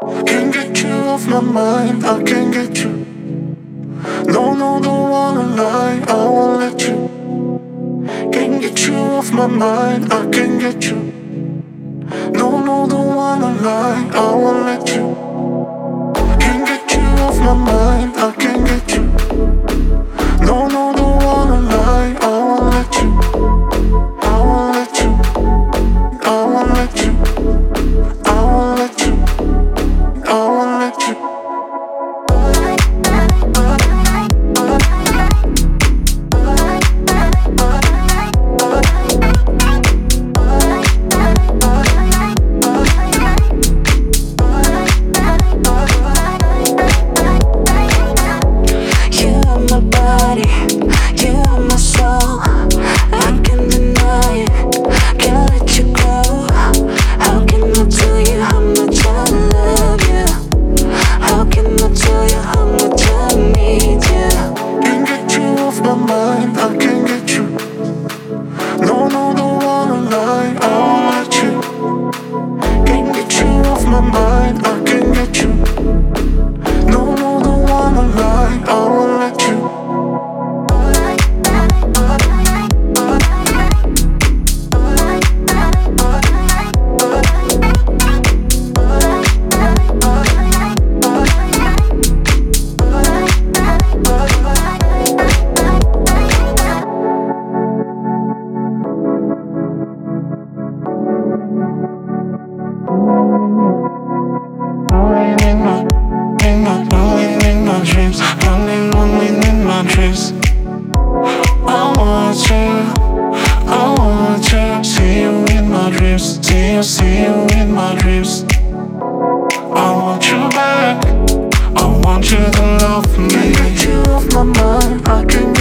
Can't get you off my mind, I can't get you. No, no, don't wanna lie, I won't let you. Can't get you off my mind, I can't get you. No, no, don't wanna lie, I won't let you. Can't get you off my mind, I can't get you. No, no, don't wanna lie, I won't let you. I won't let you. I won't let you. I won't let you. I won't let you. You are my body, you are my soul. I can't deny it, can't let you go. How can I tell you how much I love you? How can I tell you how much I need you? Can't get you off my mind, I can't get you. No, no, don't wanna lie, I won't let you. Can't get you off my mind, I can't get you. No, no, don't wanna lie, I won't let you. Rolling in my dreams, rolling in my dreams. I want you, see you in my dreams, see you in my dreams. I want you back, I want you to love me. Can't get you off my mind, I can't